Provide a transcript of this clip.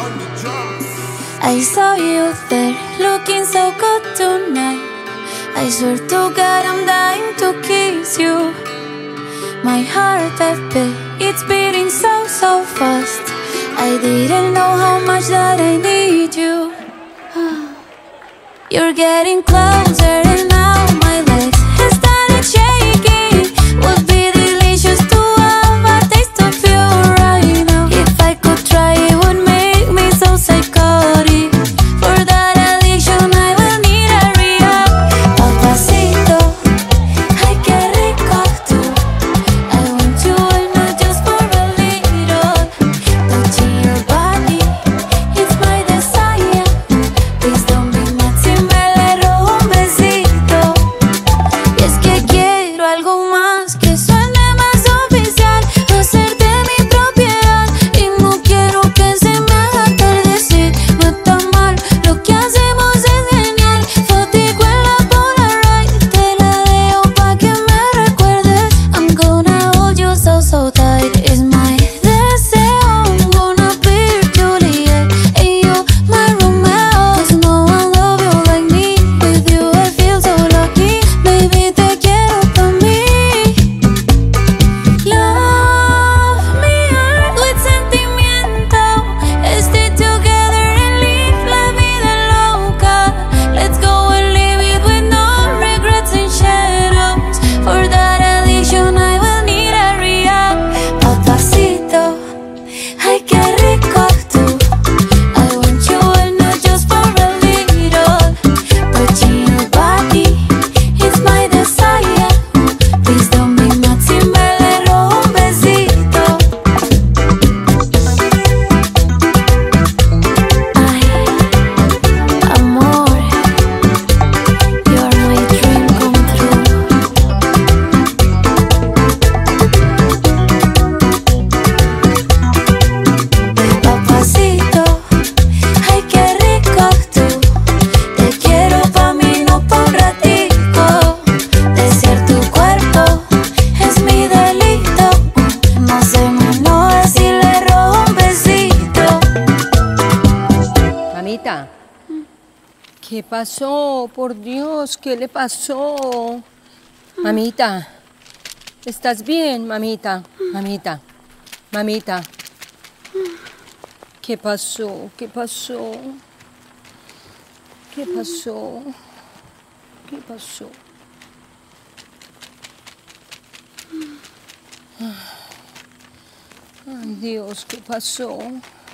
I saw you there, looking so good tonight. I swear to God I'm dying to kiss you. My heart FP, it's beating so, so fast. I didn't know how much that I need you. You're getting closer and now my legs have started shaking. Would be delicious to have a taste of you right now. If I could try, it would make me so psychotic. For that addiction I will need a rehab. Papacito, ay qué rico tú. I want you all, not just for a little. Touching your body, it's my desire. Please don't be mad si me le robo un besito. Y es que quiero algo más que suene más oficial. Hacerte mi propiedad y no quiero que se me haga atardecer. No está mal, lo que hacemos es genial. Fotico en la Polaroid, te la dejo pa' que me recuerdes. I'm gonna hold you so, so tight. It's my deseo. I'm gonna be your Juliet and you my Romeo. 'Cause no one love you like me. With you I feel so lucky. Baby, te quiero pa' mí. Love me hard with sentimiento. Stay together and live la vida loca. Let's go and live it with no regrets and shadows. For that addiction I will need a rehab. Papacito, ay qué rico tú. I want you all, not just for a little. Touching your body, it's my desire. Please don't be mad si me le robo un besito. Ay, amor, you're my dream come true. Papacito, ay qué rico tú. Te quiero pa' mí, no pa' un ratico. Desear tu cuerpo es mi delito. No se me enoje si le robo un besito. Mamita, ¿qué pasó? Por Dios, ¿qué le pasó? Mamita, ¿estás bien, mamita? Mamita, mamita. ¿Qué pasó? ¿Qué pasó? ¿Qué pasó? ¿Qué pasó? Ay, Dios, ¿qué pasó?